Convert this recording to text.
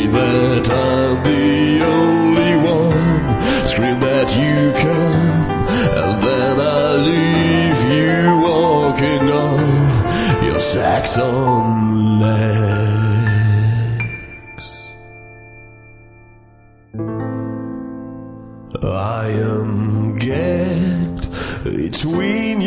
that I'm the only one. Scream that you can, and then I leave you walking on your Saxon legs. I am gagged between